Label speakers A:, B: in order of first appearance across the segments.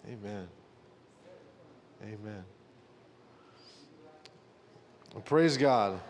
A: Amen. Amen. Well, praise God.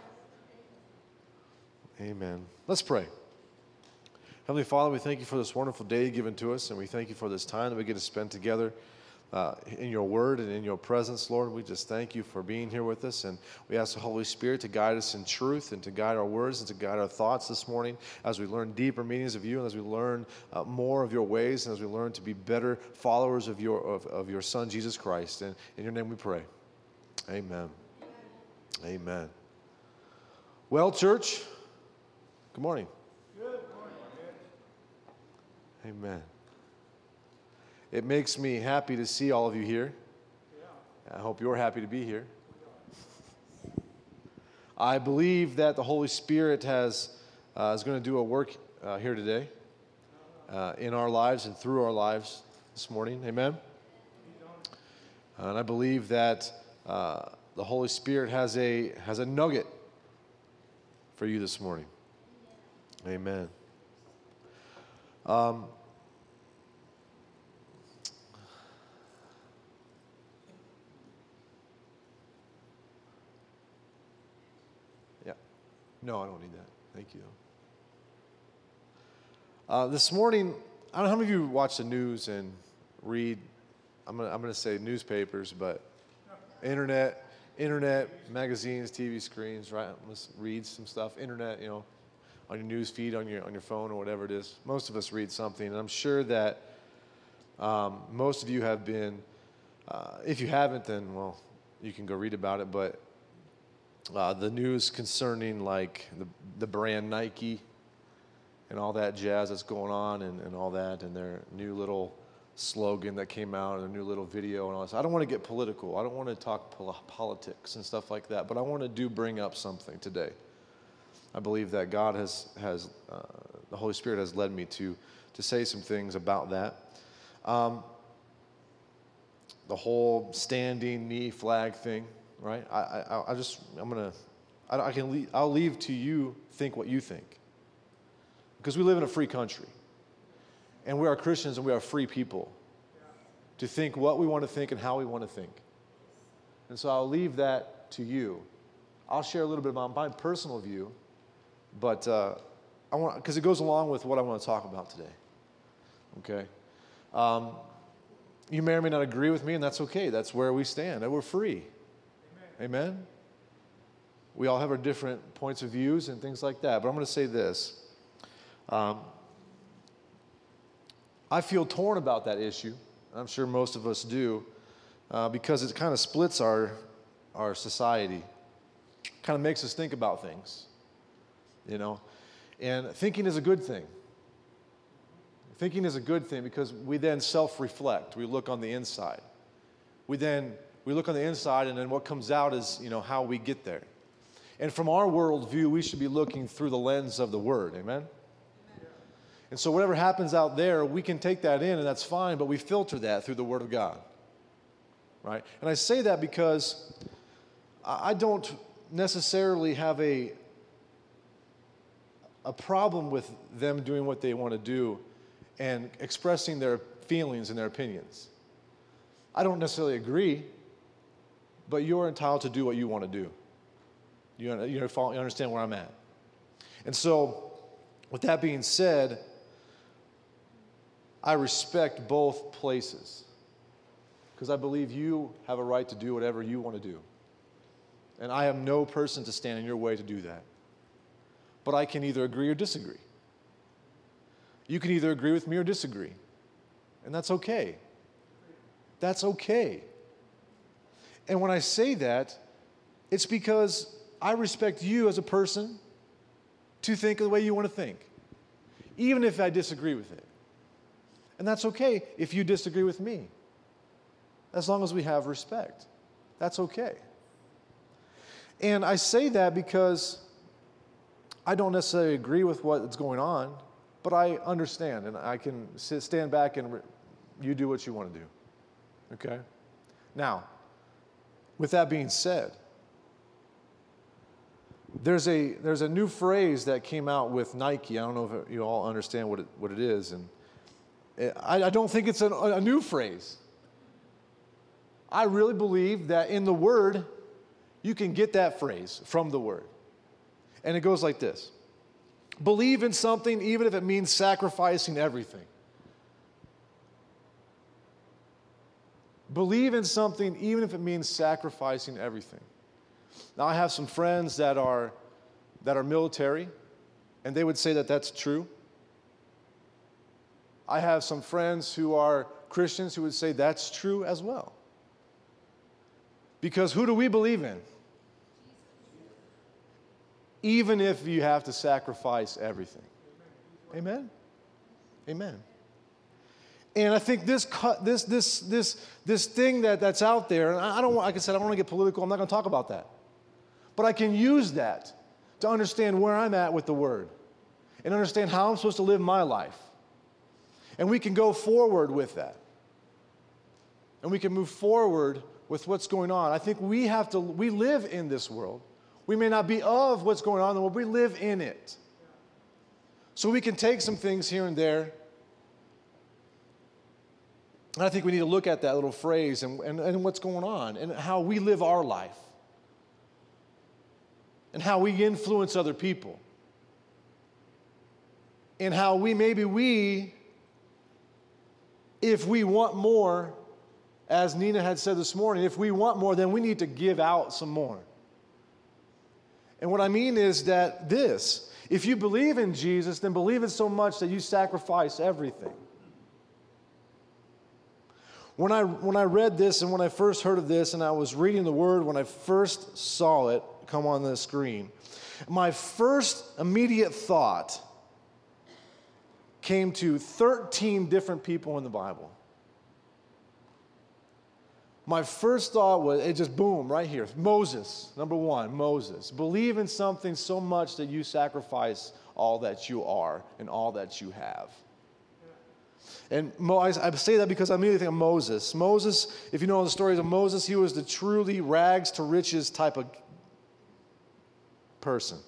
A: Amen. Let's pray. Heavenly Father, we thank you for this wonderful day given to us, and we thank you for this time that we get to spend together in your word and in your presence, Lord. We just thank you for being here with us, and we ask the Holy Spirit to guide us in truth and to guide our words and to guide our thoughts this morning as we learn deeper meanings of you and as we learn more of your ways and as we learn to be better followers of your Son, Jesus Christ. And in your name we pray. Amen. Amen. Well, church, good morning.
B: Good morning.
A: Amen. It makes me happy to see all of you here.
B: Yeah.
A: I hope you're happy to be here. I believe that the Holy Spirit is going to do a work here today in our lives and through our lives this morning. Amen. And I believe that the Holy Spirit has a nugget for you this morning. Amen. Yeah. No, I don't need that. Thank you. This morning, I don't know how many of you watch the news and read. I'm gonna say newspapers, but internet, magazines, TV screens, right? Let's read some stuff. Internet, on your news feed, on your phone, or whatever it is. Most of us read something, and I'm sure that most of you have been. If you haven't, then well, you can go read about it. But the news concerning like the brand Nike and all that jazz that's going on, and all that, and their new little slogan that came out, and a new little video, and all this. I don't want to get political. I don't want to talk politics and stuff like that. But I want to bring up something today. I believe that God has the Holy Spirit has led me to say some things about that. The whole standing knee flag thing, right? I'll leave to you think what you think, because we live in a free country, and we are Christians, and we are free people to think what we want to think and how we want to think. And so I'll leave that to you. I'll share a little bit about my personal view. But because it goes along with what I want to talk about today. Okay? You may or may not agree with me, and that's okay. That's where we stand, and we're free. Amen? Amen? We all have our different points of views and things like that. But I'm going to say this. I feel torn about that issue. I'm sure most of us do, because it kind of splits our society. Kind of makes us think about things. And thinking is a good thing. Thinking is a good thing because we then self-reflect. We look on the inside. We look on the inside, and then what comes out is, how we get there. And from our worldview, we should be looking through the lens of the Word. Amen? And so whatever happens out there, we can take that in, and that's fine, but we filter that through the Word of God. Right? And I say that because I don't necessarily have a problem with them doing what they want to do and expressing their feelings and their opinions. I don't necessarily agree, but you're entitled to do what you want to do. You understand where I'm at. And so, with that being said, I respect both places because I believe you have a right to do whatever you want to do. And I am no person to stand in your way to do that. But I can either agree or disagree. You can either agree with me or disagree. And that's okay. That's okay. And when I say that, it's because I respect you as a person to think the way you want to think, even if I disagree with it. And that's okay if you disagree with me, as long as we have respect. That's okay. And I say that because I don't necessarily agree with what's going on, but I understand, and I can stand back and you do what you want to do. Okay? Now, with that being said, there's a new phrase that came out with Nike. I don't know if you all understand what it is, and I don't think it's a new phrase. I really believe that in the Word, you can get that phrase from the Word. And it goes like this. Believe in something even if it means sacrificing everything. Believe in something even if it means sacrificing everything. Now, I have some friends that are military, and they would say that that's true. I have some friends who are Christians who would say that's true as well. Because who do we believe in? Even if you have to sacrifice everything. Amen? Amen. And I think this thing that's out there, and I don't want, like I said, I don't want to get political. I'm not going to talk about that. But I can use that to understand where I'm at with the Word and understand how I'm supposed to live my life. And we can go forward with that. And we can move forward with what's going on. I think we live in this world. We may not be of what's going on in the world, but we live in it. So we can take some things here and there. And I think we need to look at that little phrase and what's going on and how we live our life and how we influence other people and how if we want more, as Nina had said this morning, if we want more, then we need to give out some more. And what I mean is that if you believe in Jesus, then believe it so much that you sacrifice everything. When I read this and when I first heard of this and I was reading the Word, when I first saw it come on the screen, my first immediate thought came to 13 different people in the Bible. My first thought was, it just boom, right here. Moses, number one, Moses. Believe in something so much that you sacrifice all that you are and all that you have. And I say that because I immediately think of Moses. Moses, if you know the stories of Moses, he was the truly rags to riches type of person.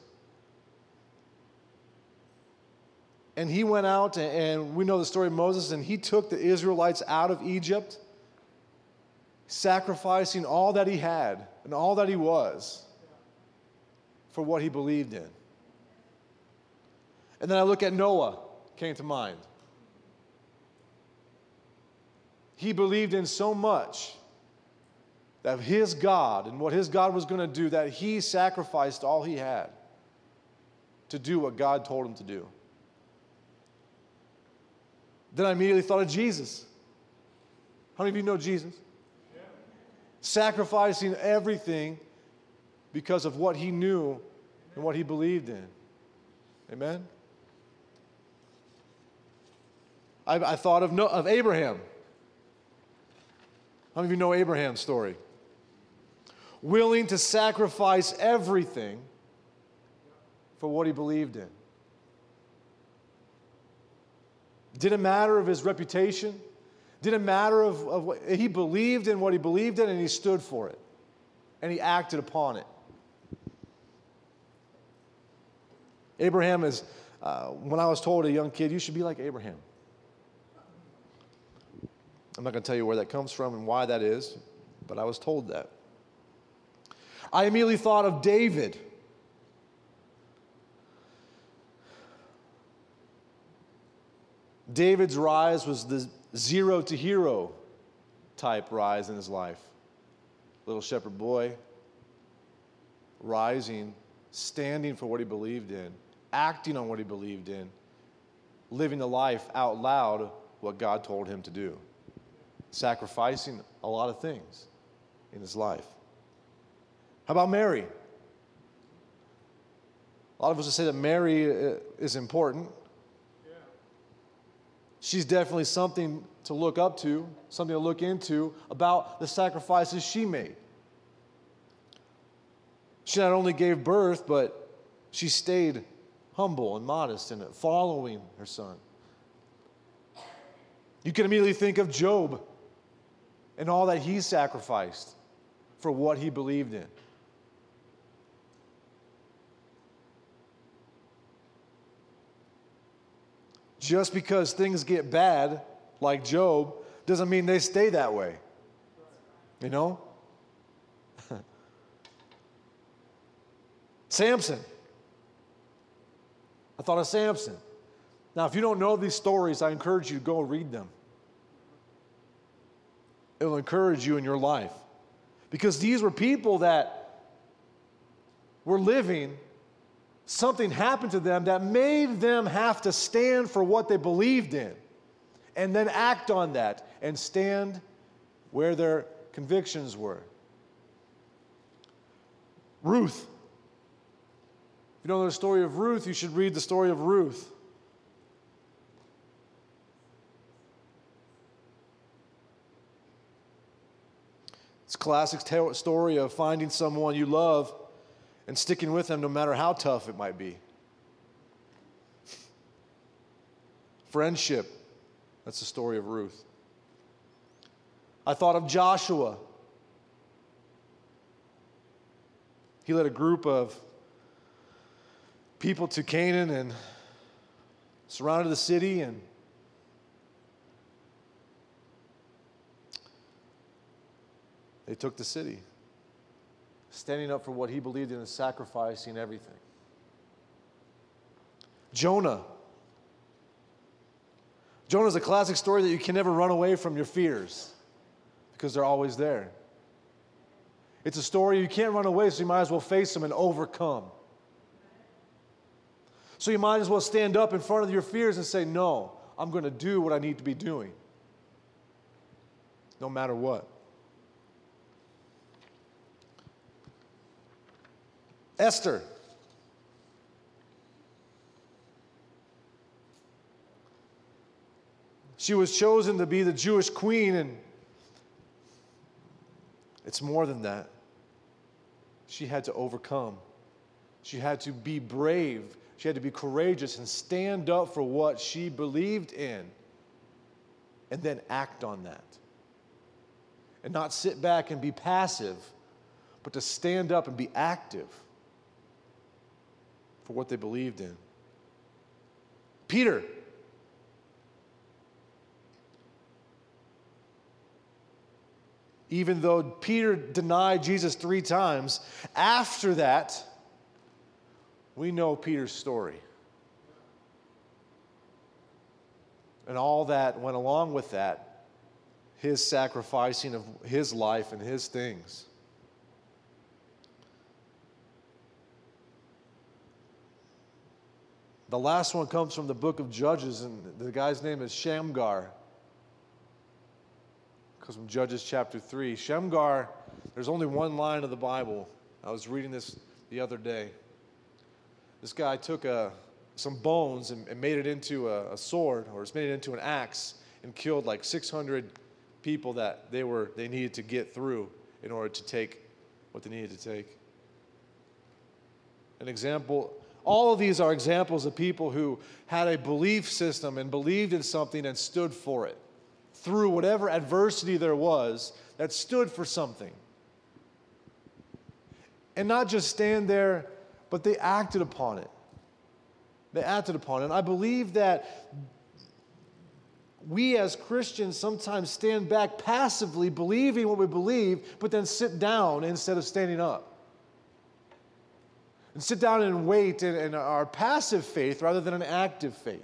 A: And he went out, and we know the story of Moses, and he took the Israelites out of Egypt, sacrificing all that he had and all that he was for what he believed in. And then I look at Noah, came to mind. He believed in so much that his God and what his God was going to do that he sacrificed all he had to do what God told him to do. Then I immediately thought of Jesus. How many of you know Jesus? Yeah. Sacrificing everything because of what he knew and what he believed in. Amen? I thought of Abraham. How many of you know Abraham's story? Willing to sacrifice everything for what he believed in. Didn't matter of his reputation. Didn't matter of what he believed in, what he believed in, and he stood for it. And he acted upon it. Abraham is, when I was told, a young kid, you should be like Abraham. I'm not going to tell you where that comes from and why that is, but I was told that. I immediately thought of David. David's rise was the zero to hero type rise in his life. Little shepherd boy, rising, standing for what he believed in, acting on what he believed in, living the life out loud what God told him to do. Sacrificing a lot of things in his life. How about Mary? A lot of us would say that Mary is important. Yeah. She's definitely something to look up to, something to look into about the sacrifices she made. She not only gave birth, but she stayed humble and modest in it, following her son. You can immediately think of Job and all that he sacrificed for what he believed in. Just because things get bad, like Job, doesn't mean they stay that way. You know? Samson. I thought of Samson. Now, if you don't know these stories, I encourage you to go read them. It will encourage you in your life. Because these were people that were living, something happened to them that made them have to stand for what they believed in and then act on that and stand where their convictions were. Ruth. If you don't know the story of Ruth, you should read the story of Ruth. It's a classic story of finding someone you love and sticking with them no matter how tough it might be. Friendship. That's the story of Ruth. I thought of Joshua. He led a group of people to Canaan and surrounded the city, and they took the city, standing up for what he believed in and sacrificing everything. Jonah. Jonah's a classic story that you can never run away from your fears because they're always there. It's a story you can't run away, so you might as well face them and overcome. So you might as well stand up in front of your fears and say, no, I'm going to do what I need to be doing, no matter what. Esther. She was chosen to be the Jewish queen, and it's more than that. She had to overcome. She had to be brave. She had to be courageous and stand up for what she believed in and then act on that. And not sit back and be passive, but to stand up and be active for what they believed in. Peter. Even though Peter denied Jesus 3 times, after that, we know Peter's story. And all that went along with that, his sacrificing of his life and his things. The last one comes from the book of Judges, and the guy's name is Shamgar. Comes from Judges chapter 3. Shamgar, there's only one line of the Bible. I was reading this the other day. This guy took some bones and made it into a sword, or made it into an axe, and killed like 600 people that they needed to get through in order to take what they needed to take. An example. All of these are examples of people who had a belief system and believed in something and stood for it through whatever adversity there was, that stood for something. And not just stand there, but they acted upon it. They acted upon it. And I believe that we as Christians sometimes stand back passively, believing what we believe, but then sit down instead of standing up. And sit down and wait in our passive faith rather than an active faith.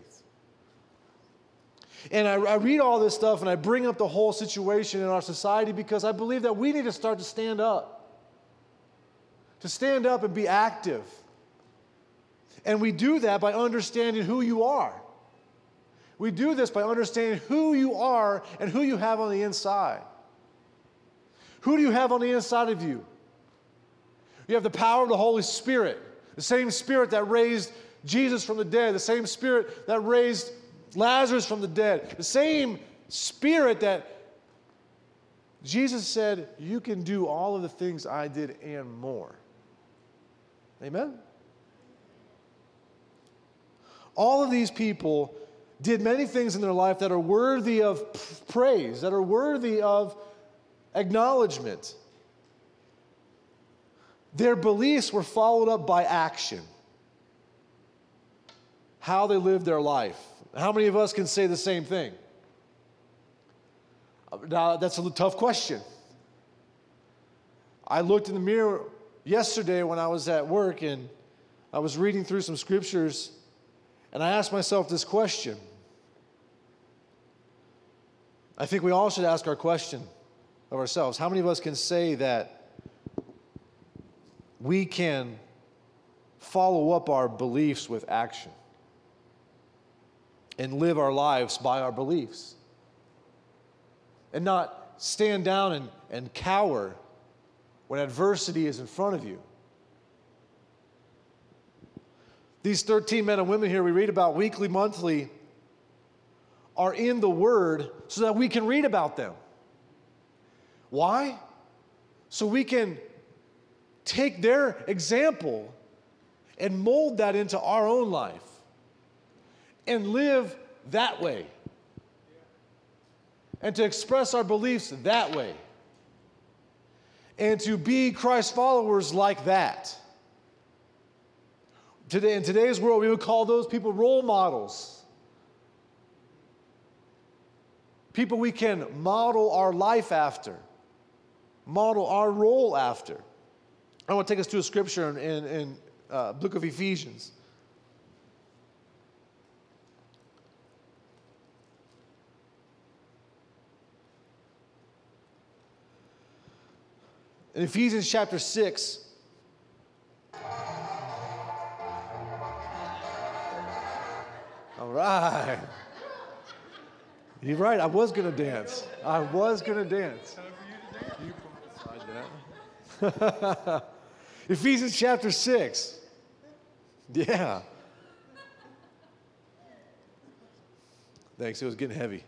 A: And I read all this stuff and I bring up the whole situation in our society because I believe that we need to start to stand up. To stand up and be active. And we do that by understanding who you are. We do this by understanding who you are and who you have on the inside. Who do you have on the inside of you? You have the power of the Holy Spirit, the same Spirit that raised Jesus from the dead, the same Spirit that raised Lazarus from the dead, the same Spirit that Jesus said, you can do all of the things I did and more. Amen? All of these people did many things in their life that are worthy of praise, that are worthy of acknowledgement. Their beliefs were followed up by action. How they lived their life. How many of us can say the same thing? Now, that's a tough question. I looked in the mirror yesterday when I was at work and I was reading through some scriptures, and I asked myself this question. I think we all should ask our question of ourselves. How many of us can say that we can follow up our beliefs with action and live our lives by our beliefs and not stand down and cower when adversity is in front of you? These 13 men and women here we read about weekly, monthly, are in the Word so that we can read about them. Why? So we can take their example and mold that into our own life and live that way and to express our beliefs that way and to be Christ followers like that. Today, in today's world, we would call those people role models. People we can model our life after, model our role after. I want to take us to a scripture in book of Ephesians. In Ephesians chapter 6, all right. You're right, I was going to dance. I was going to dance.
B: Time for you to dance.
A: You promised that. Ephesians chapter 6. Yeah. Thanks, it was getting heavy.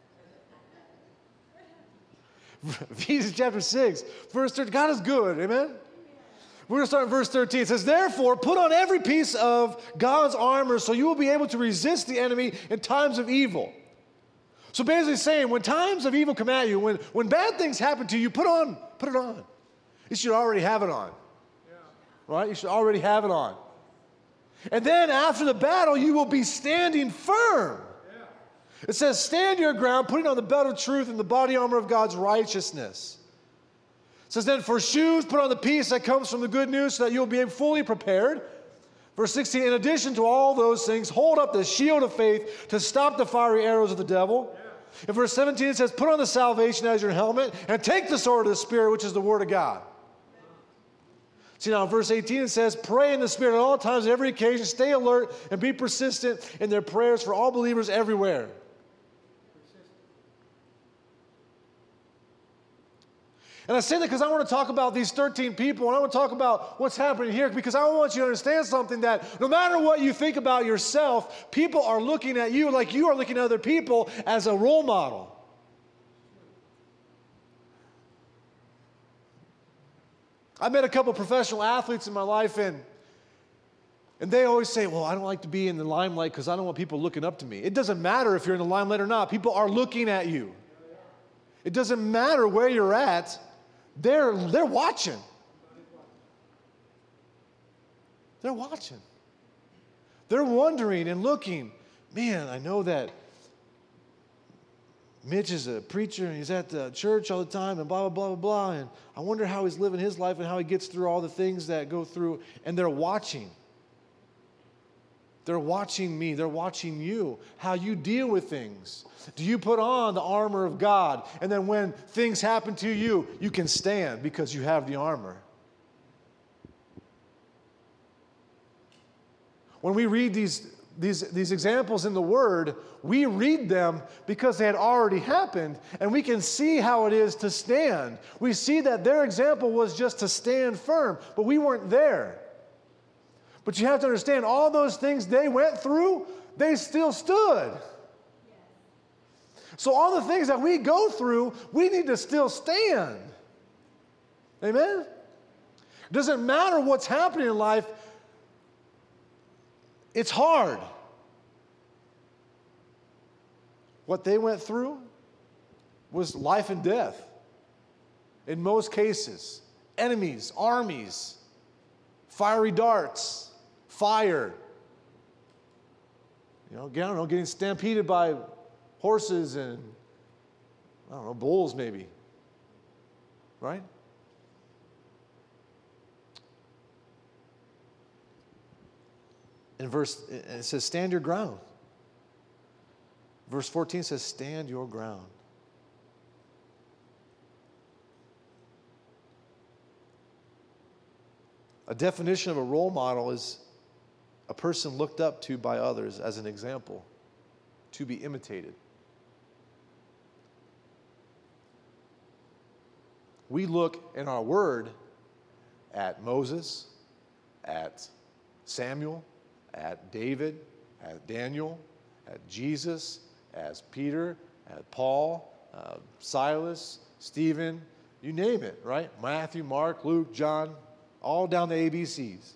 A: Ephesians chapter 6, verse 13. God is good, amen? We're going to start in verse 13. It says, therefore, put on every piece of God's armor so you will be able to resist the enemy in times of evil. So basically saying, when times of evil come at you, when bad things happen to you, put it on. You should already have it on.
B: Yeah.
A: Right? You should already have it on. And then after the battle, you will be standing firm.
B: Yeah.
A: It says, stand your ground, putting on the belt of truth and the body armor of God's righteousness. It says, then for shoes, put on the peace that comes from the good news so that you'll be fully prepared. Verse 16, in addition to all those things, hold up the shield of faith to stop the fiery arrows of the devil. Yeah. In verse 17, it says, put on the salvation as your helmet and take the sword of the Spirit, which is the Word of God. See now, in verse 18, it says, pray in the Spirit at all times, at every occasion, stay alert, and be persistent in their prayers for all believers everywhere. And I say that because I want to talk about these 13 people, and I want to talk about what's happening here, because I want you to understand something, that no matter what you think about yourself, people are looking at you like you are looking at other people as a role model. I met a couple professional athletes in my life, and they always say, well, I don't like to be in the limelight because I don't want people looking up to me. It doesn't matter if you're in the limelight or not. People are looking at you. It doesn't matter where you're at. They're watching. They're watching. They're wondering and looking. Man, I know that Mitch is a preacher and he's at the church all the time and blah, blah, blah, blah, blah. And I wonder how he's living his life and how he gets through all the things that go through. And they're watching. They're watching me. They're watching you, how you deal with things. Do you put on the armor of God? And then when things happen to you, you can stand because you have the armor. When we read these examples in the Word, we read them because they had already happened, and we can see how it is to stand. We see that their example was just to stand firm, but we weren't there. But you have to understand, all those things they went through, they still stood. So all the things that we go through, we need to still stand. Amen? It doesn't matter what's happening in life. It's hard. What they went through was life and death. In most cases, enemies, armies, fiery darts, fire. Getting stampeded by horses and, bulls maybe. Right? it says, stand your ground. Verse 14 says, stand your ground. A definition of a role model is a person looked up to by others as an example, to be imitated. We look in our word at Moses, at Samuel, at David, at Daniel, at Jesus, as Peter, at Paul, Silas, Stephen, you name it, right? Matthew, Mark, Luke, John, all down the ABCs.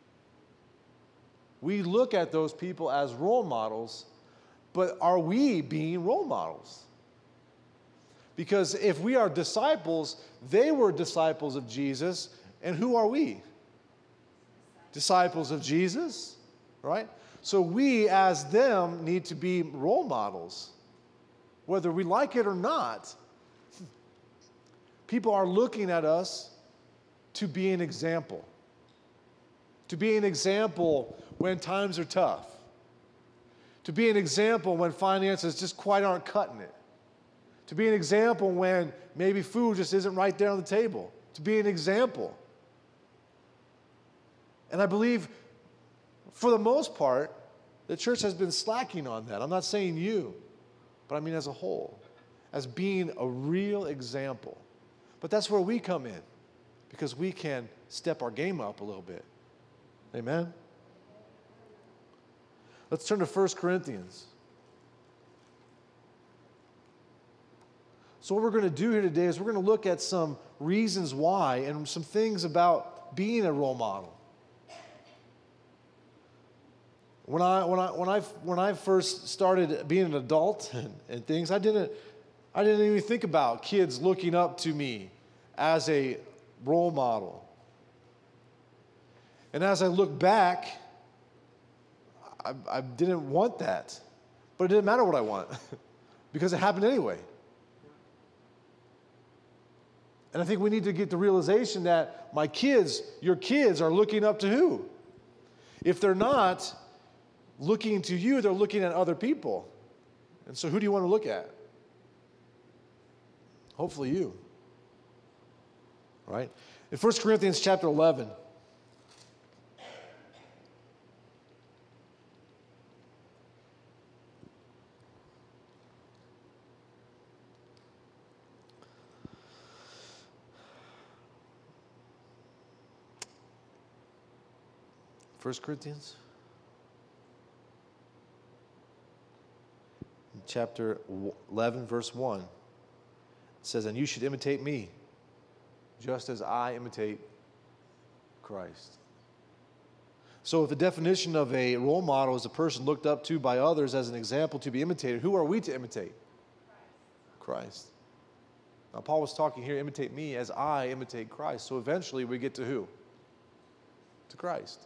A: We look at those people as role models, but are we being role models? Because if we are disciples, they were disciples of Jesus, and who are we? Disciples of Jesus, right? So we, as them, need to be role models, whether we like it or not. People are looking at us to be an example. To be an example when times are tough. To be an example when finances just quite aren't cutting it. To be an example when maybe food just isn't right there on the table. To be an example. And I believe, for the most part, the church has been slacking on that. I'm not saying you, but I mean as a whole, as being a real example. But that's where we come in, because we can step our game up a little bit. Amen? Let's turn to 1 Corinthians. So what we're going to do here today is we're going to look at some reasons why and some things about being a role model. When I first started being an adult and things, I didn't even think about kids looking up to me as a role model. And as I look back, I didn't want that. But it didn't matter what I want because it happened anyway. And I think we need to get the realization that my kids, your kids, are looking up to who? If they're not looking to you, they're looking at other people. And so who do you want to look at? Hopefully you. Right? In 1 Corinthians chapter 11, chapter 11, verse 1, it says, and you should imitate me, just as I imitate Christ. So if the definition of a role model is a person looked up to by others as an example to be imitated, who are we to imitate? Christ. Now Paul was talking here, imitate me as I imitate Christ. So eventually we get to who? To Christ.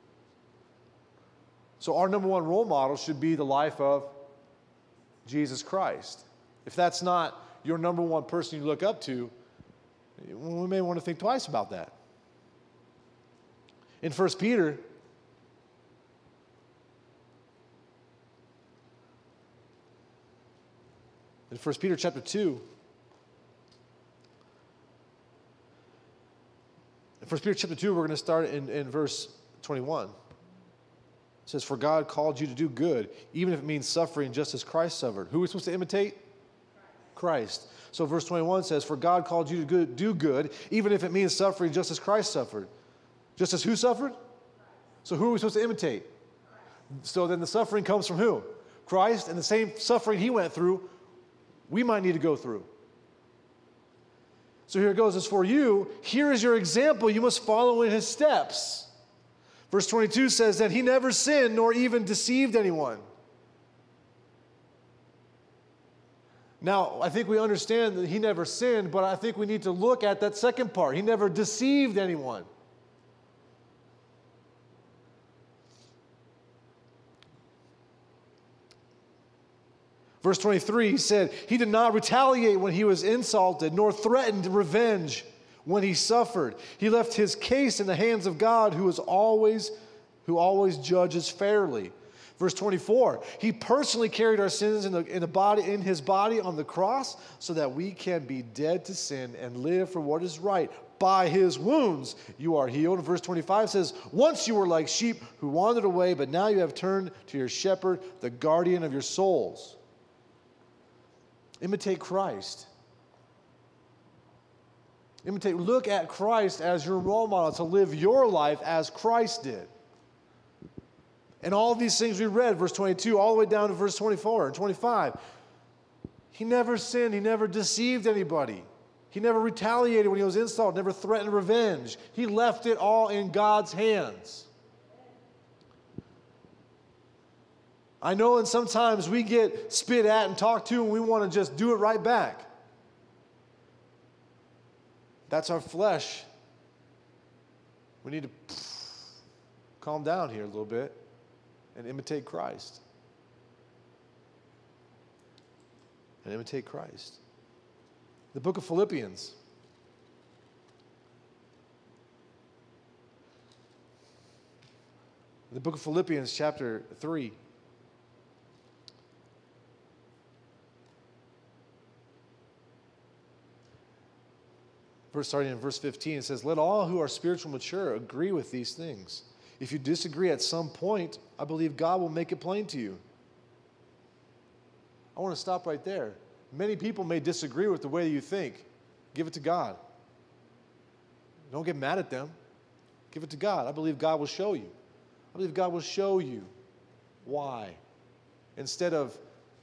A: So our number one role model should be the life of Jesus Christ. If that's not your number one person you look up to, we may want to think twice about that. In 1 Peter, chapter 2, in 1 Peter chapter 2, we're going to start in verse 21. It says, for God called you to do good, even if it means suffering just as Christ suffered. Who are we supposed to imitate? Christ. So verse 21 says, for God called you to do good, even if it means suffering just as Christ suffered. Just as who suffered? So who are we supposed to imitate? So then the suffering comes from who? Christ, and the same suffering he went through, we might need to go through. So here it goes, as for you, here is your example, you must follow in his steps. Verse 22 says that he never sinned nor even deceived anyone. Now, I think we understand that he never sinned, but I think we need to look at that second part. He never deceived anyone. Verse 23 said, he did not retaliate when he was insulted, nor threatened revenge when he suffered. He left his case in the hands of God, who is always who always judges fairly. Verse 24, he personally carried our sins in his body on the cross so that we can be dead to sin and live for what is right. By his wounds you are healed. And verse 25 says, once you were like sheep who wandered away, but now you have turned to your shepherd, the guardian of your souls. Imitate Christ. Look at Christ as your role model to live your life as Christ did. And all these things we read, verse 22, all the way down to verse 24 and 25. He never sinned. He never deceived anybody. He never retaliated when he was insulted, never threatened revenge. He left it all in God's hands. I know, and sometimes we get spit at and talked to, and we want to just do it right back. That's our flesh. We need to calm down here a little bit and imitate Christ. And imitate Christ. The book of Philippians. The book of Philippians, chapter 3. Starting in verse 15, it says, let all who are spiritually mature agree with these things. If you disagree at some point, I believe God will make it plain to you. I want to stop right there. Many people may disagree with the way you think. Give it to God. Don't get mad at them. Give it to God. I believe God will show you. I believe God will show you why. Instead of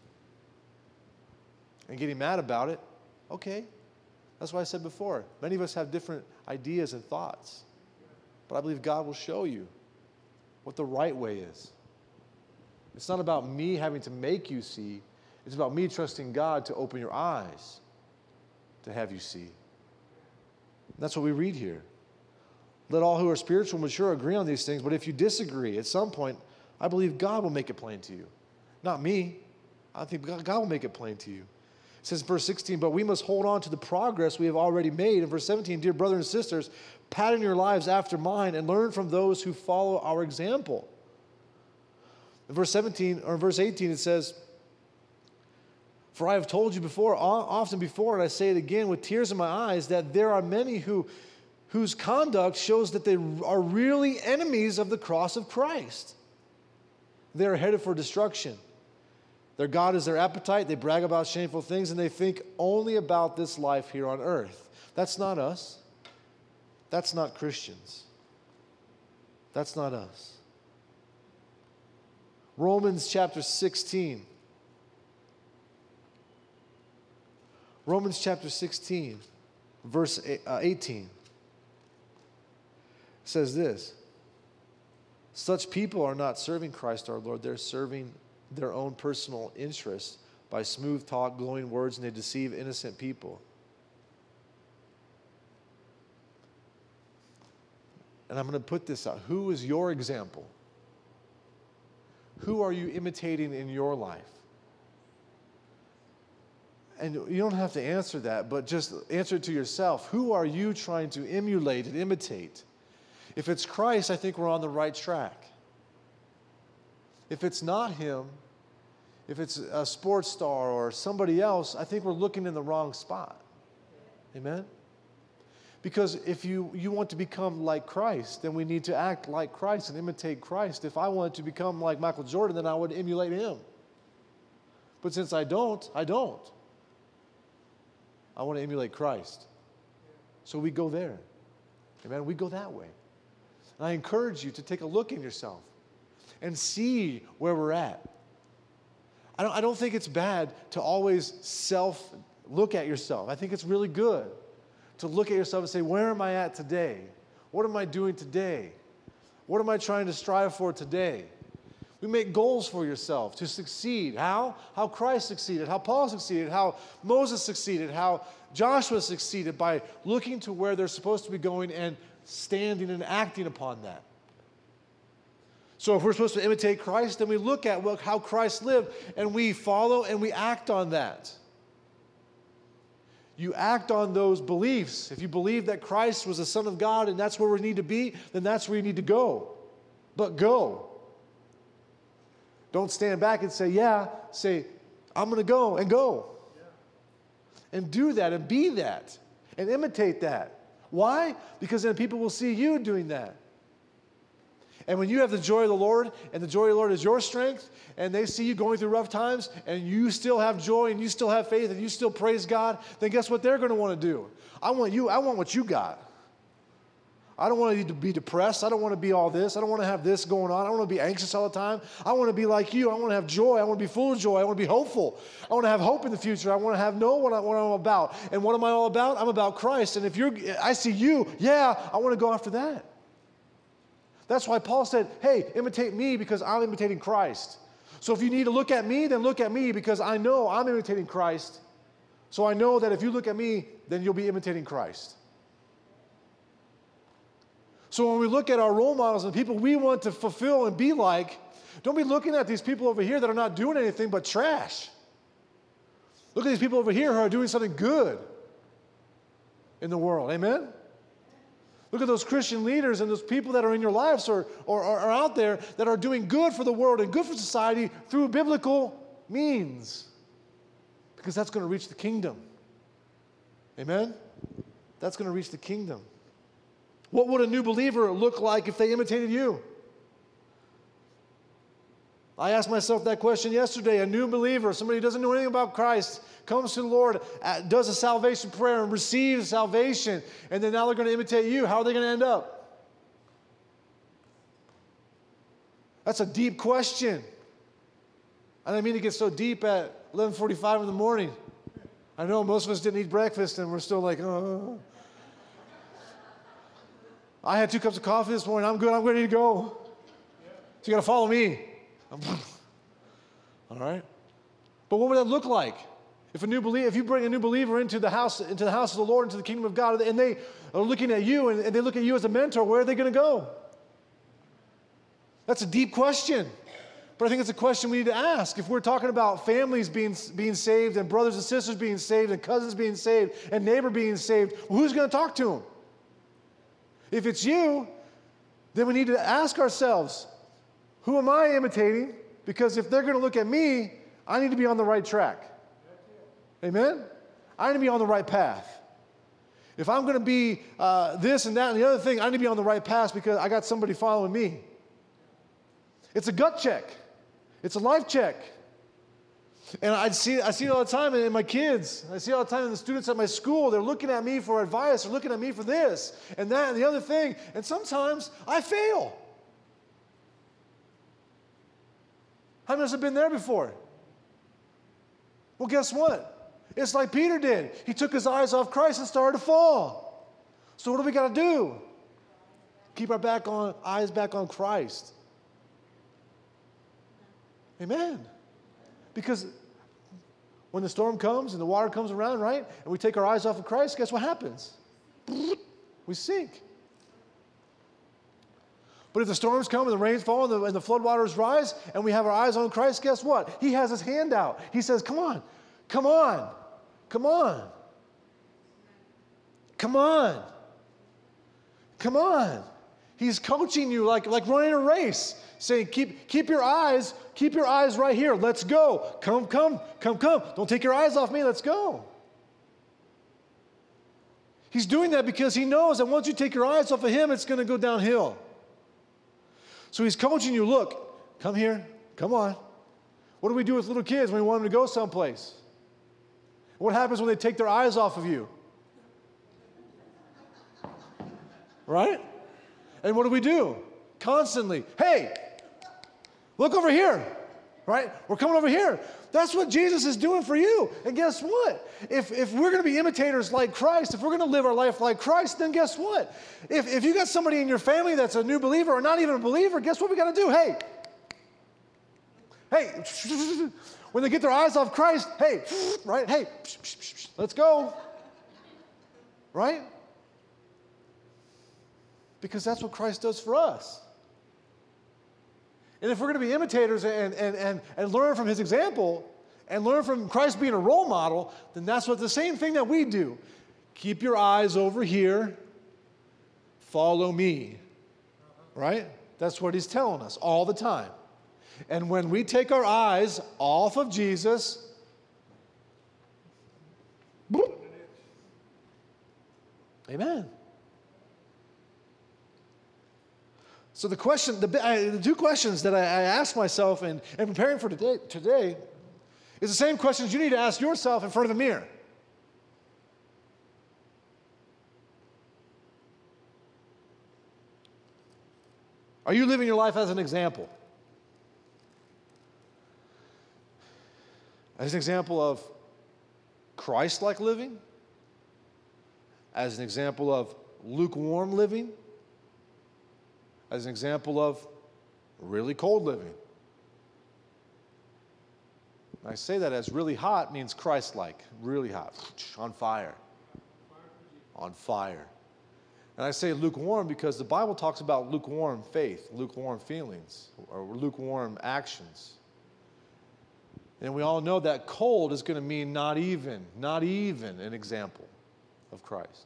A: getting mad about it, okay. That's why I said before, many of us have different ideas and thoughts. But I believe God will show you what the right way is. It's not about me having to make you see. It's about me trusting God to open your eyes to have you see. That's what we read here. Let all who are spiritual mature agree on these things, but if you disagree at some point, I believe God will make it plain to you. Not me. I think God will make it plain to you. It says in verse 16, but we must hold on to the progress we have already made. In verse 17, dear brothers and sisters, pattern your lives after mine and learn from those who follow our example. In verse 17, or in verse 18, it says, for I have told you before, often before, and I say it again with tears in my eyes, that there are many whose conduct shows that they are really enemies of the cross of Christ. They are headed for destruction. Their God is their appetite. They brag about shameful things, and they think only about this life here on earth. That's not us. That's not Christians. That's not us. Romans chapter 16. Romans chapter 16, verse 18 says this. Such people are not serving Christ our Lord. They're serving their own personal interests by smooth talk, glowing words, and they deceive innocent people. And I'm going to put this out. Who is your example? Who are you imitating in your life? And you don't have to answer that, but just answer it to yourself. Who are you trying to emulate and imitate? If it's Christ, I think we're on the right track. If it's not him, if it's a sports star or somebody else, I think we're looking in the wrong spot. Amen? Because if you want to become like Christ, then we need to act like Christ and imitate Christ. If I wanted to become like Michael Jordan, then I would emulate him. But since I don't. I want to emulate Christ. So we go there. Amen? We go that way. And I encourage you to take a look in yourself and see where we're at. I don't think it's bad to always look at yourself. I think it's really good to look at yourself and say, where am I at today? What am I doing today? What am I trying to strive for today? We make goals for yourself to succeed. How? How Christ succeeded, how Paul succeeded, how Moses succeeded, how Joshua succeeded, by looking to where they're supposed to be going and standing and acting upon that. So if we're supposed to imitate Christ, then we look at how Christ lived, and we follow and we act on that. You act on those beliefs. If you believe that Christ was the Son of God and that's where we need to be, then that's where you need to go. but go. Don't stand back and say, yeah. Say, I'm going to go and go. And do that and be that and imitate that. Why? Because then people will see you doing that. And when you have the joy of the Lord, and the joy of the Lord is your strength, and they see you going through rough times, and you still have joy, and you still have faith, and you still praise God, then guess what they're going to want to do? I want what you got. I don't want you to be depressed. I don't want to be all this. I don't want to have this going on. I don't want to be anxious all the time. I want to be like you. I want to have joy. I want to be full of joy. I want to be hopeful. I want to have hope in the future. I want to know what I'm about. And what am I all about? I'm about Christ. And if I see you, I want to go after that. That's why Paul said, hey, imitate me because I'm imitating Christ. So if you need to look at me, then look at me because I know I'm imitating Christ. So I know that if you look at me, then you'll be imitating Christ. So when we look at our role models and people we want to fulfill and be like, don't be looking at these people over here that are not doing anything but trash. Look at these people over here who are doing something good in the world. Amen? Look at those Christian leaders and those people that are in your lives or are out there that are doing good for the world and good for society through biblical means. Because that's going to reach the kingdom. Amen? That's going to reach the kingdom. What would a new believer look like if they imitated you? I asked myself that question yesterday. A new believer, somebody who doesn't know anything about Christ, comes to the Lord, does a salvation prayer and receives salvation, and then now they're going to imitate you. How are they going to end up? That's a deep question. I didn't mean to get so deep at 11:45 in the morning. I know most of us didn't eat breakfast and we're still like, oh. I had 2 cups of coffee this morning. I'm good. I'm ready to go. So you got to follow me. All right? But what would that look like? If you bring a new believer into the house of the Lord, into the kingdom of God, and they are looking at you and they look at you as a mentor, where are they going to go? That's a deep question. But I think it's a question we need to ask. If we're talking about families being saved and brothers and sisters being saved and cousins being saved and neighbor being saved, well, who's going to talk to them? If it's you, then we need to ask ourselves, who am I imitating? Because if they're going to look at me, I need to be on the right track. Amen? I need to be on the right path. If I'm going to be this and that and the other thing, I need to be on the right path because I got somebody following me. It's a gut check. It's a life check. And I see it all the time in my kids. I see it all the time in the students at my school. They're looking at me for advice. They're looking at me for this and that and the other thing. And sometimes I fail. How many of us have been there before? Well, guess what? It's like Peter did. He took his eyes off Christ and started to fall. So what do we got to do? Keep our eyes back on Christ. Amen. Because when the storm comes and the water comes around, right, and we take our eyes off of Christ, guess what happens? We sink. But if the storms come and the rains fall and the floodwaters rise and we have our eyes on Christ, guess what? He has his hand out. He says, come on, come on, come on, come on, come on. He's coaching you like running a race, saying, keep your eyes right here. Let's go. Come. Don't take your eyes off me. Let's go. He's doing that because he knows that once you take your eyes off of him, it's going to go downhill. So he's coaching you, look, come here, come on. What do we do with little kids when we want them to go someplace? What happens when they take their eyes off of you? Right? And what do? Constantly, hey, look over here, right? We're coming over here. That's what Jesus is doing for you. And guess what? If we're going to be imitators like Christ, if we're going to live our life like Christ, then guess what? If you got somebody in your family that's a new believer or not even a believer, guess what we got to do? Hey, when they get their eyes off Christ, hey, right? Hey, let's go. Right? Because that's what Christ does for us. And if we're going to be imitators and learn from his example and learn from Christ being a role model, then that's what the same thing that we do. Keep your eyes over here. Follow me. Right? That's what he's telling us all the time. And when we take our eyes off of Jesus, boop. Amen. So the two questions that I asked myself in preparing for today is the same questions you need to ask yourself in front of the mirror. Are you living your life as an example? As an example of Christ-like living? As an example of lukewarm living? As an example of really cold living? I say that as really hot means Christ-like, really hot, on fire. On fire. And I say lukewarm because the Bible talks about lukewarm faith, lukewarm feelings, or lukewarm actions. And we all know that cold is going to mean not even an example of Christ.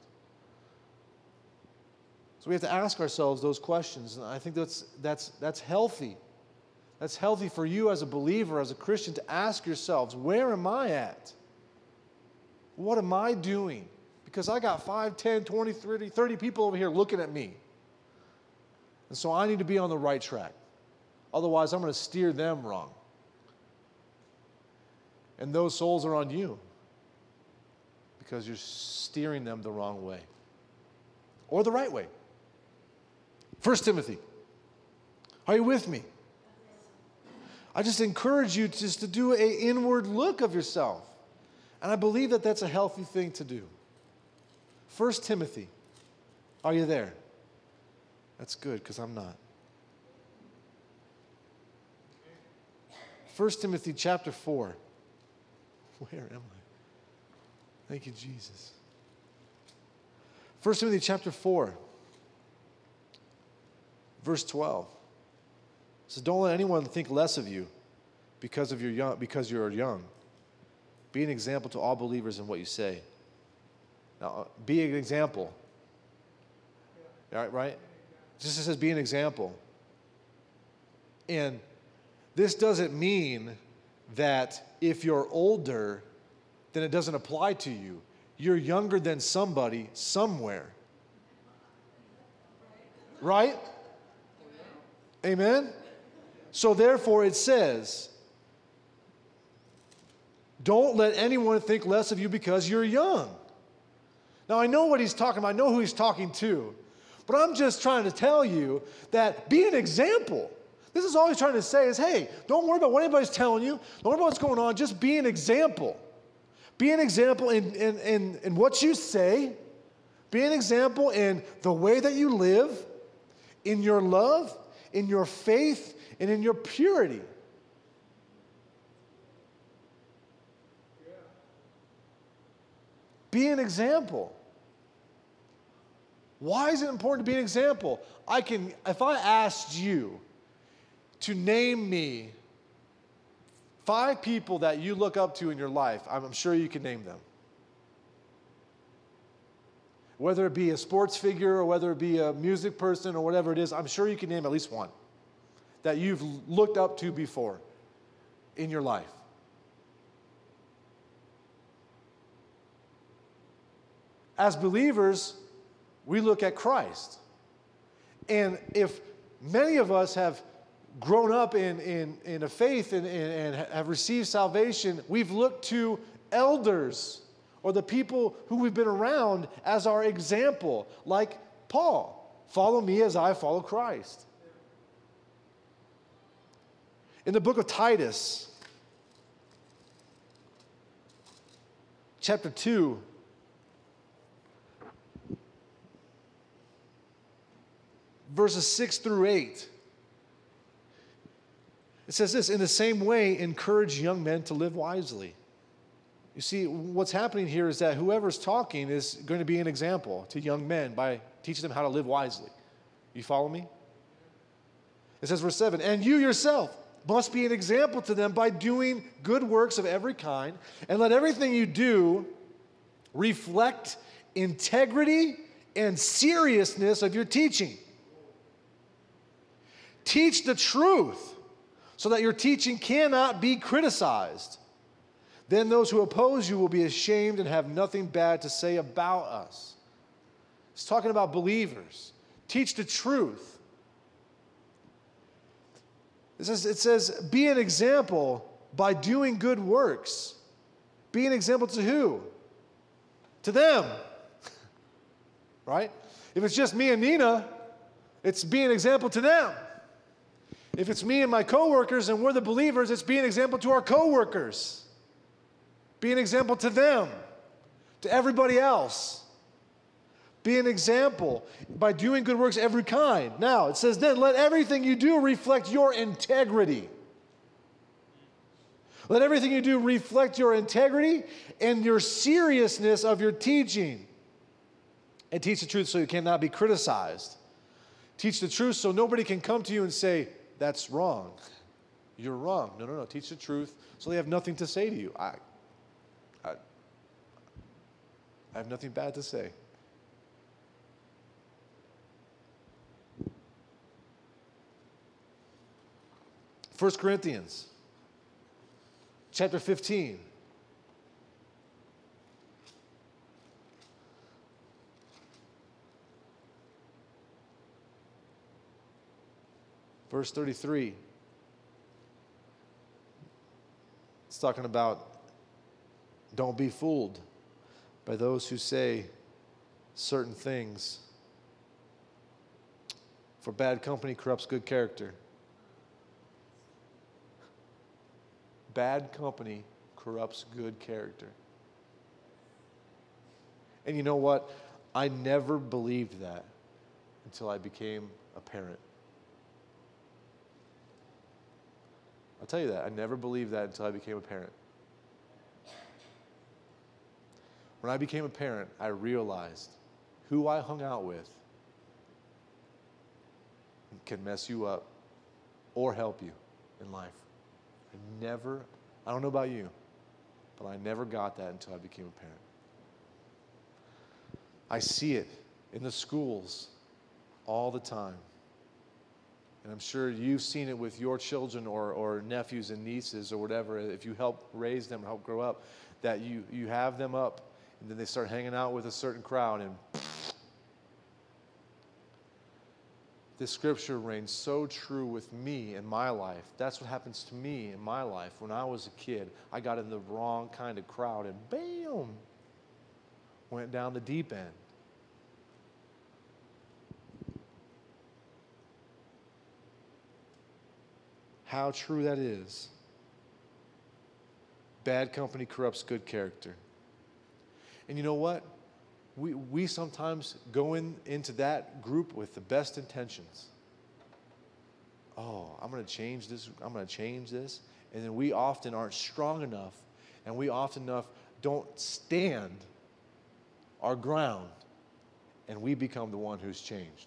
A: So we have to ask ourselves those questions, and I think that's healthy. That's healthy for you as a believer, as a Christian, to ask yourselves, where am I at? What am I doing? Because I got 5, 10, 20, 30 people over here looking at me. And so I need to be on the right track. Otherwise, I'm going to steer them wrong. And those souls are on you because you're steering them the wrong way or the right way. 1 Timothy. Are you with me? I just encourage you just to do an inward look of yourself. And I believe that that's a healthy thing to do. 1 Timothy. Are you there? That's good because I'm not. 1 Timothy chapter 4. Where am I? Thank you, Jesus. 1 Timothy chapter 4, verse 12. It says, don't let anyone think less of you because you're young. Be an example to all believers in what you say. Now, be an example. Right? Just it says be an example. And this doesn't mean that if you're older, then it doesn't apply to you. You're younger than somebody somewhere. Right? Amen? So therefore it says, don't let anyone think less of you because you're young. Now I know what he's talking about. I know who he's talking to. But I'm just trying to tell you that be an example. This is all he's trying to say is, hey, don't worry about what anybody's telling you. Don't worry about what's going on. Just be an example. Be an example in what you say. Be an example in the way that you live, in your love, in your faith, and in your purity. Be an example. Why is it important to be an example? If I asked you to name me 5 people that you look up to in your life, I'm sure you can name them. Whether it be a sports figure or whether it be a music person or whatever it is, I'm sure you can name at least one that you've looked up to before in your life. As believers, we look at Christ. And if many of us have grown up in a faith and have received salvation, we've looked to elders or the people who we've been around as our example, like Paul. Follow me as I follow Christ. In the book of Titus, chapter 2, verses 6 through 8, it says this, in the same way, encourage young men to live wisely. You see, what's happening here is that whoever's talking is going to be an example to young men by teaching them how to live wisely. You follow me? It says, verse 7, and you yourself must be an example to them by doing good works of every kind, and let everything you do reflect integrity and seriousness of your teaching. Teach the truth so that your teaching cannot be criticized. Then those who oppose you will be ashamed and have nothing bad to say about us. It's talking about believers. Teach the truth. It says, be an example by doing good works. Be an example to who? To them. Right? If it's just me and Nina, it's be an example to them. If it's me and my coworkers and we're the believers, it's be an example to our coworkers. Be an example to them, to everybody else. Be an example by doing good works of every kind. Now, it says then, let everything you do reflect your integrity. Let everything you do reflect your integrity and your seriousness of your teaching. And teach the truth so you cannot be criticized. Teach the truth so nobody can come to you and say, that's wrong. You're wrong. No. Teach the truth so they have nothing to say to you. I have nothing bad to say. First Corinthians chapter 15. Verse 33. It's talking about don't be fooled by those who say certain things. For bad company corrupts good character. Bad company corrupts good character. And you know what? I never believed that until I became a parent. I'll tell you that. I never believed that until I became a parent. When I became a parent, I realized who I hung out with can mess you up or help you in life. I don't know about you, but I never got that until I became a parent. I see it in the schools all the time. And I'm sure you've seen it with your children or nephews and nieces or whatever, if you help raise them, help grow up, that you have them up, and then they start hanging out with a certain crowd, and this scripture reigns so true with me in my life. That's what happens to me in my life. When I was a kid, I got in the wrong kind of crowd, and bam, went down the deep end. How true that is. Bad company corrupts good character. And you know what? We sometimes go into that group with the best intentions. Oh, I'm going to change this. I'm going to change this. And then we often aren't strong enough, and we often enough don't stand our ground, and we become the one who's changed.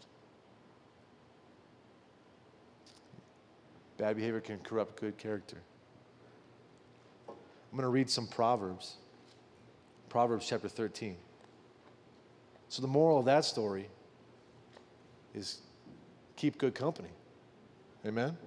A: Bad behavior can corrupt good character. I'm going to read some Proverbs. Proverbs chapter 13. So the moral of that story is keep good company. Amen?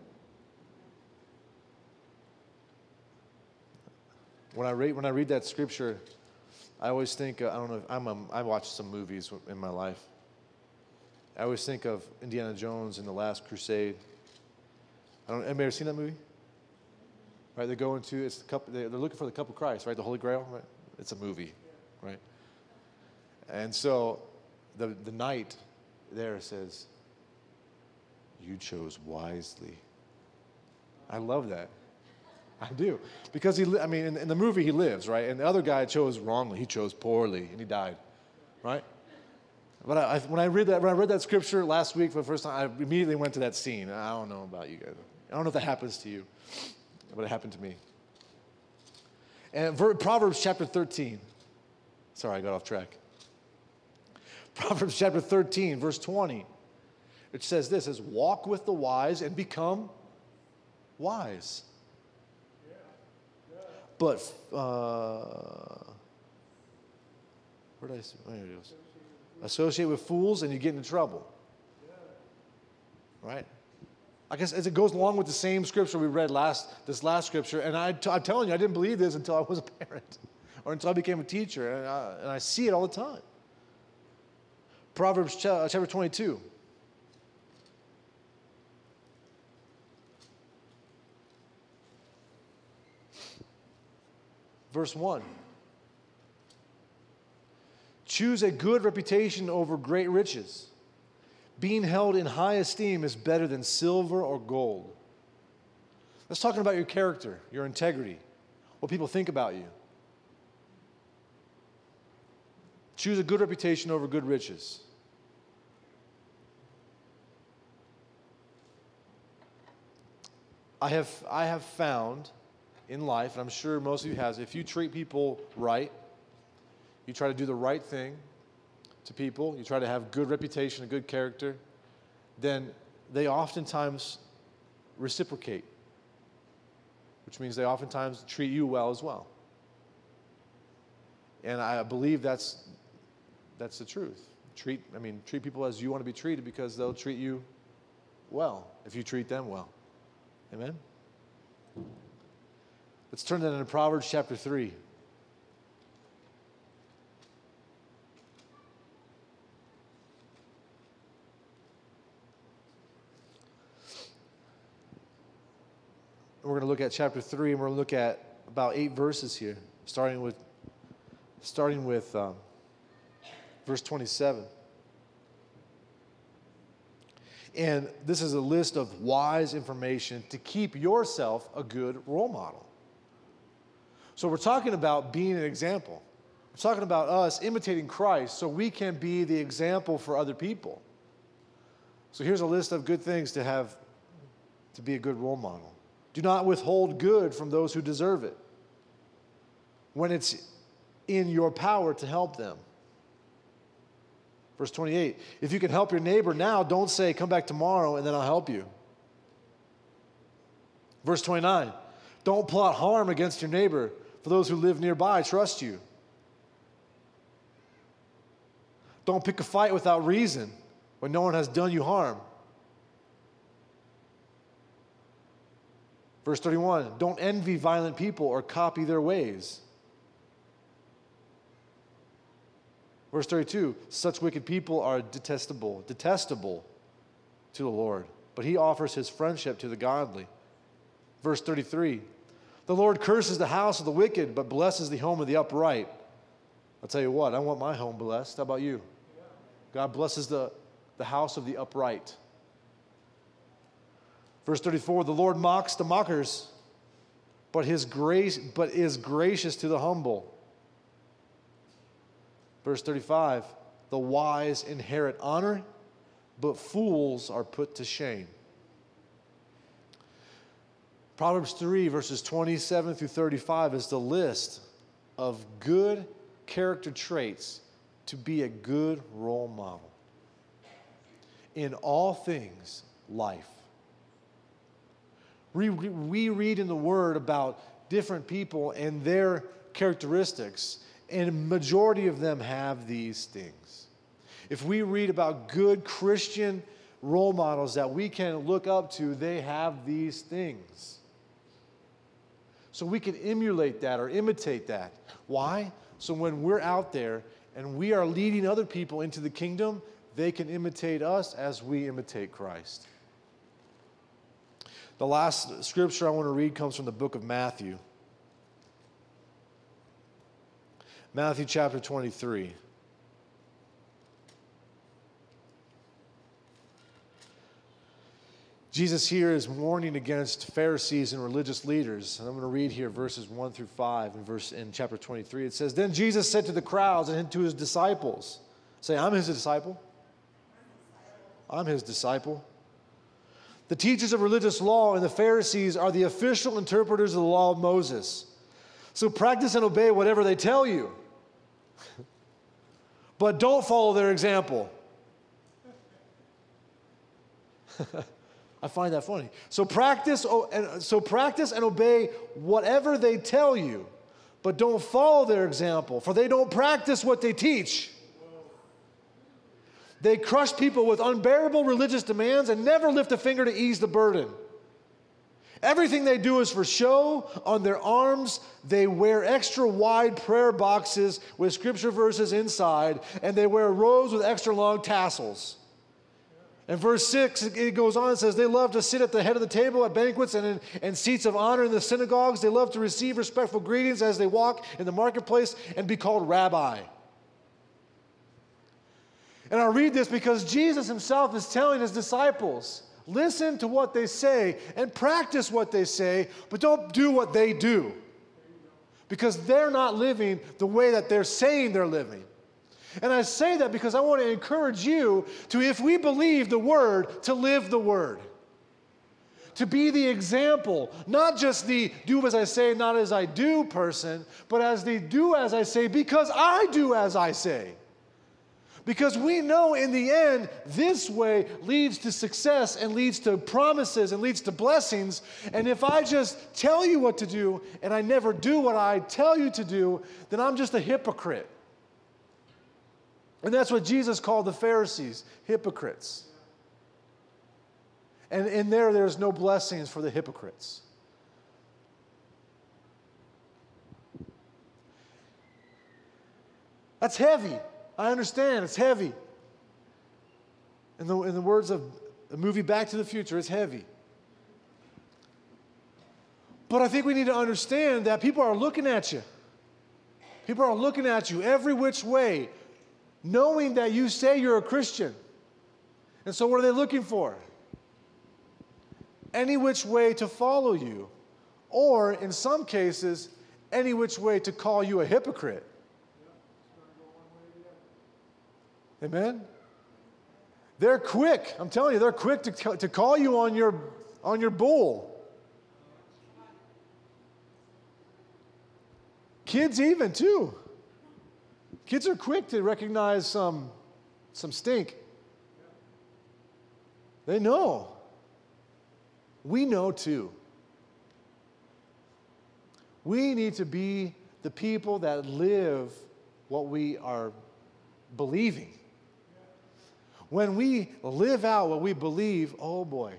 A: When I read that scripture, I always think, I don't know, I watched some movies in my life. I always think of Indiana Jones and the Last Crusade. Anybody ever seen that movie? Right, they go into, it's the cup, they're looking for the cup of Christ, right? The Holy Grail, right? It's a movie, right? And so the knight there says, you chose wisely. I love that. I do. Because in the movie he lives, right? And the other guy chose wrongly. He chose poorly, and he died, right? But when I read that scripture last week for the first time, I immediately went to that scene. I don't know about you guys. I don't know if that happens to you, but it happened to me. And Proverbs chapter 13. Sorry, I got off track. Proverbs chapter 13, verse 20. It says this, walk with the wise and become wise. But, where did I see? There it goes. Associate with fools and you get into trouble. Right? I guess as it goes along with the same scripture we read this last scripture, and I'm telling you, I didn't believe this until I was a parent, or until I became a teacher, and I see it all the time. Proverbs chapter 22. Verse 1. Choose a good reputation over great riches. Being held in high esteem is better than silver or gold. That's talking about your character, your integrity, what people think about you. Choose a good reputation over good riches. I have found in life, and I'm sure most of you have, if you treat people right, you try to do the right thing to people, you try to have good reputation, a good character, then they oftentimes reciprocate, which means they oftentimes treat you well as well. And I believe that's the truth. Treat people as you want to be treated, because they'll treat you well if you treat them well. Amen? Let's turn that into Proverbs chapter 3. We're going to look at chapter 3, and we're going to look at about 8 verses here, starting with verse 27. And this is a list of wise information to keep yourself a good role model. So we're talking about being an example. We're talking about us imitating Christ so we can be the example for other people. So here's a list of good things to have to be a good role model. Do not withhold good from those who deserve it when it's in your power to help them. Verse 28, if you can help your neighbor now, don't say, come back tomorrow and then I'll help you. Verse 29, don't plot harm against your neighbor, for those who live nearby trust you. Don't pick a fight without reason when no one has done you harm. Verse 31, don't envy violent people or copy their ways. Verse 32, such wicked people are detestable to the Lord, but he offers his friendship to the godly. Verse 33, the Lord curses the house of the wicked, but blesses the home of the upright. I'll tell you what, I want my home blessed. How about you? God blesses the house of the upright. Verse 34, the Lord mocks the mockers, but is gracious to the humble. Verse 35, the wise inherit honor, but fools are put to shame. Proverbs 3, verses 27 through 35 is the list of good character traits to be a good role model in all things life. We read in the Word about different people and their characteristics, and a majority of them have these things. If we read about good Christian role models that we can look up to, they have these things. So we can emulate that or imitate that. Why? So when we're out there and we are leading other people into the kingdom, they can imitate us as we imitate Christ. The last scripture I want to read comes from the book of Matthew. Matthew chapter 23. Jesus here is warning against Pharisees and religious leaders. And I'm going to read here verses 1 through 5 in chapter 23. It says, then Jesus said to the crowds and to his disciples, say, I'm his disciple. I'm his disciple. The teachers of religious law and the Pharisees are the official interpreters of the law of Moses. So practice and obey whatever they tell you. But don't follow their example. I find that funny. So practice and obey whatever they tell you, but don't follow their example, for they don't practice what they teach. They crush people with unbearable religious demands and never lift a finger to ease the burden. Everything they do is for show. On their arms, they wear extra wide prayer boxes with scripture verses inside, and they wear robes with extra long tassels. In verse 6, it goes on and says, they love to sit at the head of the table at banquets and seats of honor in the synagogues. They love to receive respectful greetings as they walk in the marketplace and be called rabbi. And I read this because Jesus himself is telling his disciples, listen to what they say and practice what they say, but don't do what they do. Because they're not living the way that they're saying they're living. And I say that because I want to encourage you to, if we believe the Word, to live the Word. To be the example, not just the do as I say, not as I do person, but as the do as I say because I do as I say. Because we know in the end, this way leads to success and leads to promises and leads to blessings. And if I just tell you what to do and I never do what I tell you to do, then I'm just a hypocrite. And that's what Jesus called the Pharisees, hypocrites. And in there's no blessings for the hypocrites. That's heavy. I understand, it's heavy. In the words of the movie Back to the Future, it's heavy. But I think we need to understand that people are looking at you. People are looking at you every which way, knowing that you say you're a Christian. And so what are they looking for? Any which way to follow you. Or, in some cases, any which way to call you a hypocrite. Amen? They're quick. I'm telling you, they're quick to call you on your bull. Kids even, too. Kids are quick to recognize some stink. They know. We know, too. We need to be the people that live what we are believing. When we live out what we believe, oh boy,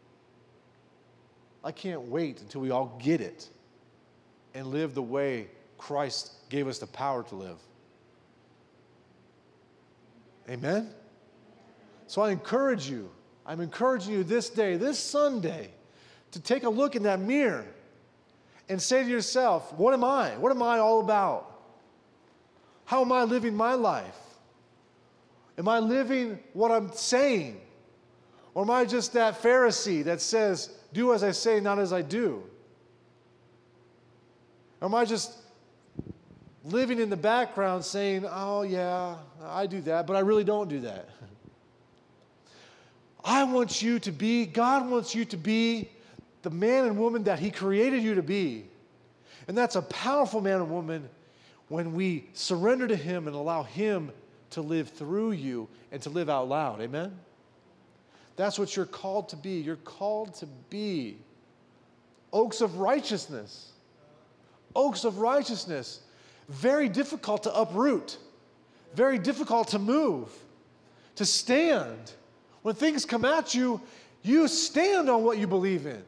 A: I can't wait until we all get it and live the way Christ gave us the power to live. Amen? So I'm encouraging you this day, this Sunday, to take a look in that mirror and say to yourself, what am I? What am I all about? How am I living my life? Am I living what I'm saying? Or am I just that Pharisee that says, do as I say, not as I do? Or am I just living in the background saying, oh yeah, I do that, but I really don't do that? God wants you to be the man and woman that He created you to be. And that's a powerful man and woman when we surrender to Him and allow Him to live through you and to live out loud. Amen? That's what you're called to be. You're called to be oaks of righteousness. Oaks of righteousness. Very difficult to uproot. Very difficult to move. To stand. When things come at you, you stand on what you believe in.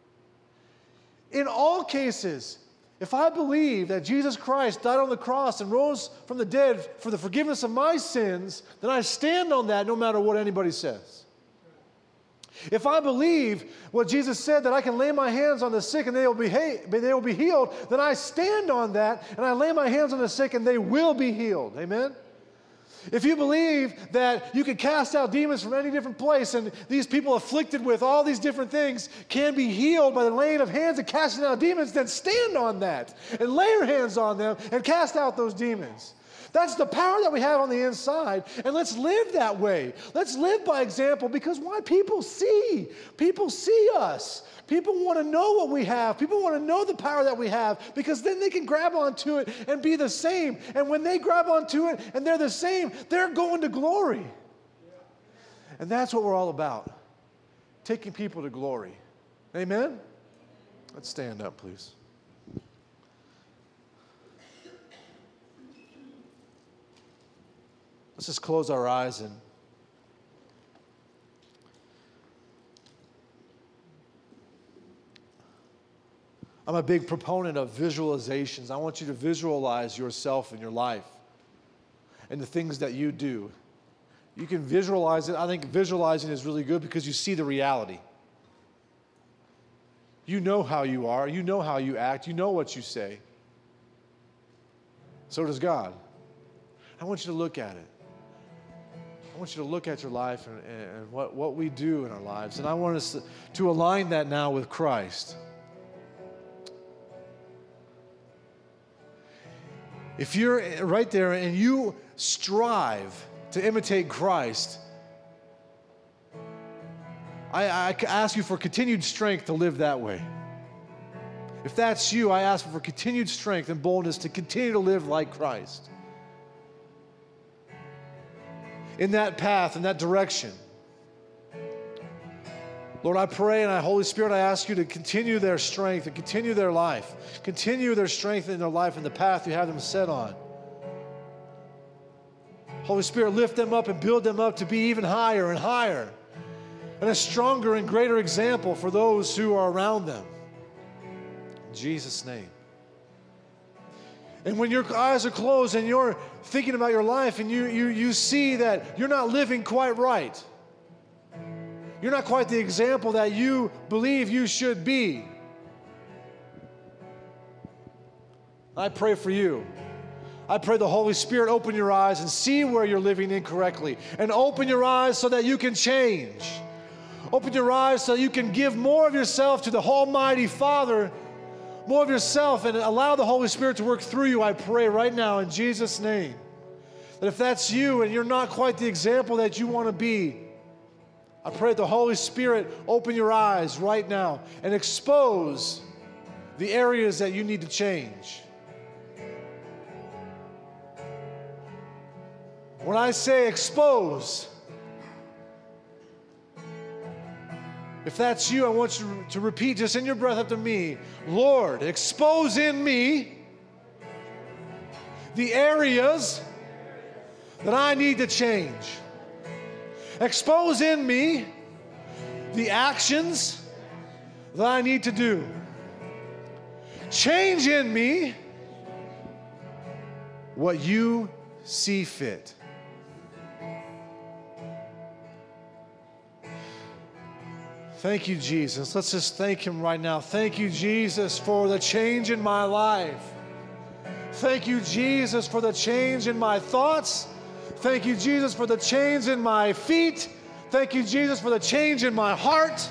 A: In all cases, if I believe that Jesus Christ died on the cross and rose from the dead for the forgiveness of my sins, then I stand on that no matter what anybody says. If I believe what Jesus said, that I can lay my hands on the sick and they will be healed, then I stand on that and I lay my hands on the sick and they will be healed. Amen? If you believe that you can cast out demons from any different place and these people afflicted with all these different things can be healed by the laying of hands and casting out demons, then stand on that and lay your hands on them and cast out those demons. That's the power that we have on the inside, and let's live that way. Let's live by example, because why? People see. People see us. People want to know what we have. People want to know the power that we have, because then they can grab onto it and be the same. And when they grab onto it and they're the same, they're going to glory. And that's what we're all about, taking people to glory. Amen? Let's stand up, please. Let's just close our eyes and I'm a big proponent of visualizations. I want you to visualize yourself in your life and the things that you do. You can visualize it. I think visualizing is really good because you see the reality. You know how you are. You know how you act. You know what you say. So does God. I want you to look at it. I want you to look at your life and what we do in our lives. And I want us to align that now with Christ. If you're right there and you strive to imitate Christ, I ask you for continued strength to live that way. If that's you, I ask for continued strength and boldness to continue to live like Christ. In that path, in that direction. Lord, I pray and Holy Spirit, I ask you to continue their strength and continue their life. Continue their strength in their life and the path you have them set on. Holy Spirit, lift them up and build them up to be even higher and higher and a stronger and greater example for those who are around them. In Jesus' name. And when your eyes are closed and you're thinking about your life and you see that you're not living quite right, you're not quite the example that you believe you should be, I pray for you. I pray the Holy Spirit open your eyes and see where you're living incorrectly, and open your eyes so that you can change. Open your eyes so you can give more of yourself to the Almighty Father, more of yourself, and allow the Holy Spirit to work through you. I pray right now in Jesus' name that if that's you and you're not quite the example that you want to be, I pray the Holy Spirit open your eyes right now and expose the areas that you need to change. When I say expose, if that's you, I want you to repeat just in your breath after me. Lord, expose in me the areas that I need to change. Expose in me the actions that I need to do. Change in me what you see fit. Thank you, Jesus. Let's just thank Him right now. Thank you, Jesus, for the change in my life. Thank you, Jesus, for the change in my thoughts. Thank you, Jesus, for the change in my feet. Thank you, Jesus, for the change in my heart.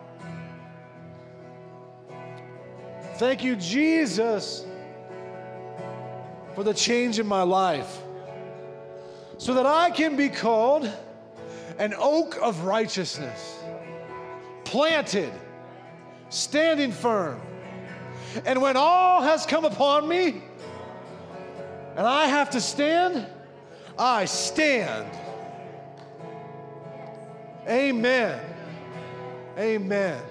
A: Thank you, Jesus, for the change in my life, so that I can be called an oak of righteousness, planted, standing firm. And when all has come upon me and I have to stand, I stand. Amen. Amen.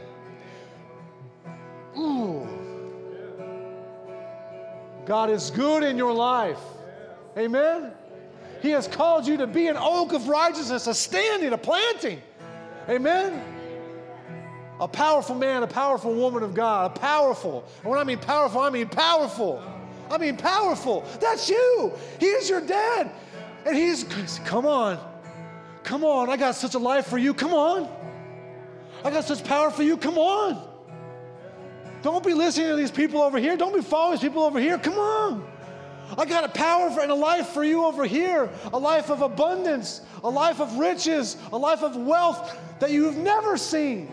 A: Ooh. God is good in your life. Amen. He has called you to be an oak of righteousness, a standing, a planting. Amen. A powerful man, a powerful woman of God, a powerful. And when I mean powerful, I mean powerful. I mean powerful. That's you. He is your dad. And he's, come on. Come on. I got such a life for you. Come on. I got such power for you. Come on. Don't be listening to these people over here. Don't be following these people over here. Come on. I got a power and a life for you over here. A life of abundance. A life of riches. A life of wealth that you've never seen.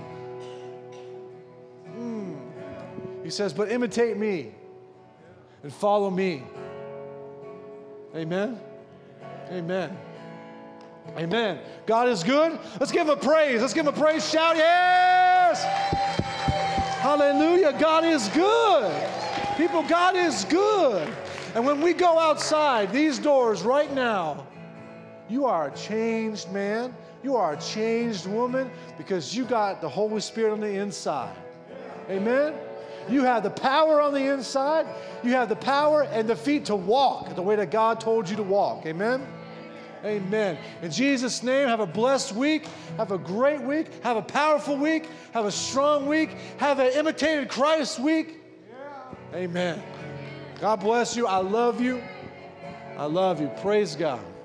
A: He says, but imitate me and follow me. Amen. Amen. Amen. God is good. Let's give Him a praise. Let's give Him a praise. Shout, yes. Hallelujah. God is good. People, God is good. And when we go outside these doors right now, you are a changed man. You are a changed woman because you got the Holy Spirit on the inside. Amen. You have the power on the inside. You have the power and the feet to walk the way that God told you to walk. Amen? Amen. In Jesus' name, have a blessed week. Have a great week. Have a powerful week. Have a strong week. Have an imitated Christ week. Amen. God bless you. I love you. I love you. Praise God.